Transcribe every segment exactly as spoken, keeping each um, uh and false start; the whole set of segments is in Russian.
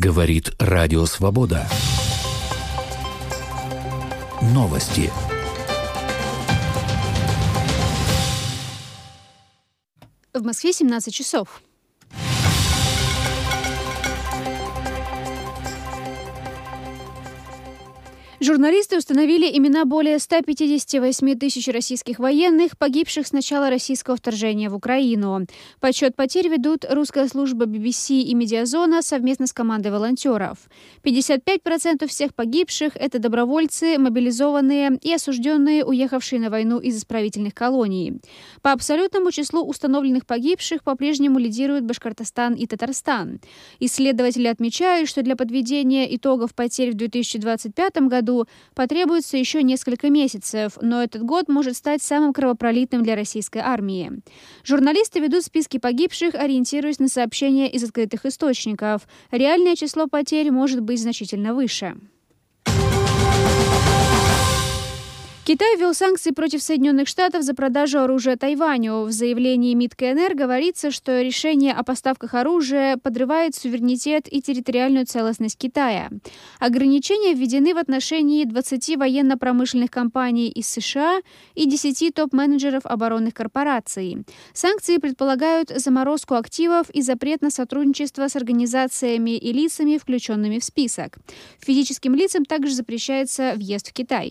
Говорит Радио Свобода. Новости. В Москве семнадцать часов. Журналисты установили имена более ста пятидесяти восьми тысяч российских военных, погибших с начала российского вторжения в Украину. Подсчет потерь ведут русская служба би би си и Медиазона совместно с командой волонтеров. пятьдесят пять процентов всех погибших – это добровольцы, мобилизованные и осужденные, уехавшие на войну из исправительных колоний. По абсолютному числу установленных погибших по-прежнему лидируют Башкортостан и Татарстан. Исследователи отмечают, что для подведения итогов потерь в две тысячи двадцать пятом году потребуется еще несколько месяцев, но этот год может стать самым кровопролитным для российской армии. Журналисты ведут списки погибших, ориентируясь на сообщения из открытых источников. Реальное число потерь может быть значительно выше. Китай ввел санкции против Соединенных Штатов за продажу оружия Тайваню. В заявлении МИД КНР говорится, что решение о поставках оружия подрывает суверенитет и территориальную целостность Китая. Ограничения введены в отношении двадцати военно-промышленных компаний из США и десяти топ-менеджеров оборонных корпораций. Санкции предполагают заморозку активов и запрет на сотрудничество с организациями и лицами, включенными в список. Физическим лицам также запрещается въезд в Китай.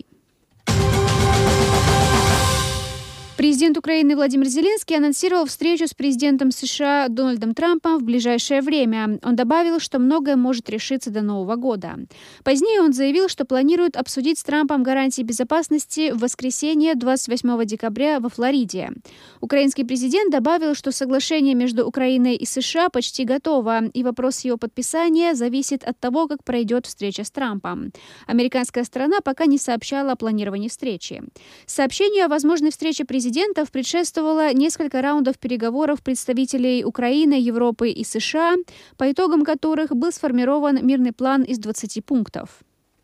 Президент Украины Владимир Зеленский анонсировал встречу с президентом США Дональдом Трампом в ближайшее время. Он добавил, что многое может решиться до Нового года. Позднее он заявил, что планирует обсудить с Трампом гарантии безопасности в воскресенье двадцать восьмого декабря во Флориде. Украинский президент добавил, что соглашение между Украиной и США почти готово, и вопрос его подписания зависит от того, как пройдет встреча с Трампом. Американская сторона пока не сообщала о планировании встречи. Сообщению о возможной встрече президента Президентов предшествовало несколько раундов переговоров представителей Украины, Европы и США, по итогам которых был сформирован мирный план из двадцати пунктов.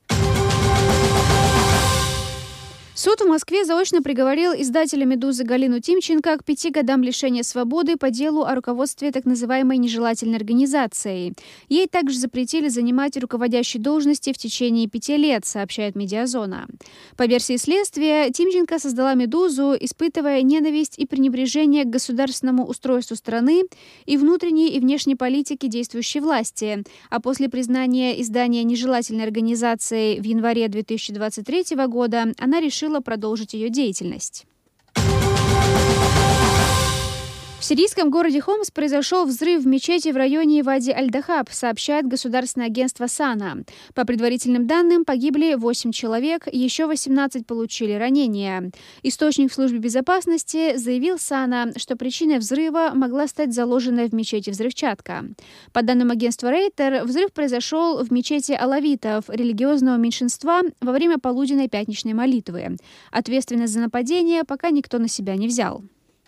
Суд в Москве заочно приговорил издателя «Медузы» Галину Тимченко к пяти годам лишения свободы по делу о руководстве так называемой нежелательной организацией. Ей также запретили занимать руководящие должности в течение пяти лет, сообщает Медиазона. По версии следствия, Тимченко создала «Медузу», испытывая ненависть и пренебрежение к государственному устройству страны и внутренней и внешней политике действующей власти. А после признания издания нежелательной организацией в январе две тысячи двадцать третьего года она решила продолжить ее деятельность. В сирийском городе Хомс произошел взрыв в мечети в районе Вади-Аль-Дахаб, сообщает государственное агентство САНА. По предварительным данным, погибли восемь человек, еще восемнадцать получили ранения. Источник в службе безопасности заявил САНА, что причиной взрыва могла стать заложенная в мечети взрывчатка. По данным агентства Рейтер, взрыв произошел в мечети алавитов, религиозного меньшинства, во время полуденной пятничной молитвы. Ответственность за нападение пока никто на себя не взял.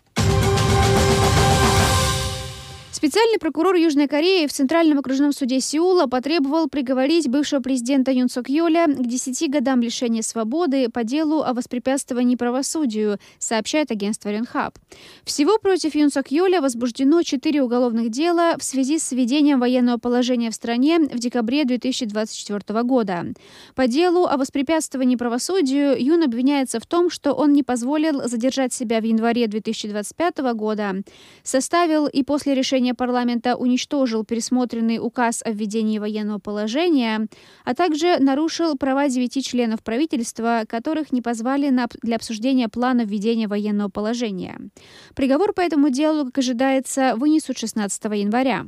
Специальный прокурор Южной Кореи в Центральном окружном суде Сеула потребовал приговорить бывшего президента Юн Сок Йоля к десяти годам лишения свободы по делу о воспрепятствовании правосудию, сообщает агентство Рёнхап. Всего против Юн Сок Йоля возбуждено четыре уголовных дела в связи с введением военного положения в стране в декабре две тысячи двадцать четвёртого года. По делу о воспрепятствовании правосудию Юн обвиняется в том, что он не позволил задержать себя в январе две тысячи двадцать пятого года, составил и после решения парламента уничтожил пересмотренный указ о введении военного положения, а также нарушил права девяти членов правительства, которых не позвали на, для обсуждения плана введения военного положения. Приговор по этому делу, как ожидается, вынесут шестнадцатого января.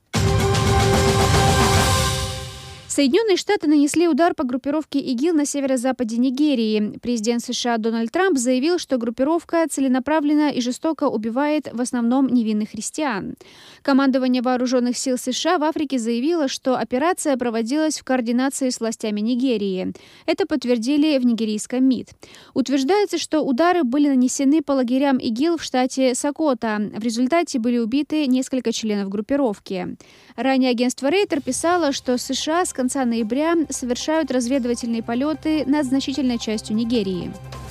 Соединенные Штаты нанесли удар по группировке ИГИЛ на северо-западе Нигерии. Президент США Дональд Трамп заявил, что группировка целенаправленно и жестоко убивает в основном невинных христиан. Командование вооруженных сил США в Африке заявило, что операция проводилась в координации с властями Нигерии. Это подтвердили в нигерийском МИД. Утверждается, что удары были нанесены по лагерям ИГИЛ в штате Сокота. В результате были убиты несколько членов группировки. Ранее агентство Рейтер писало, что США с конца ноября совершают разведывательные полеты над значительной частью Нигерии.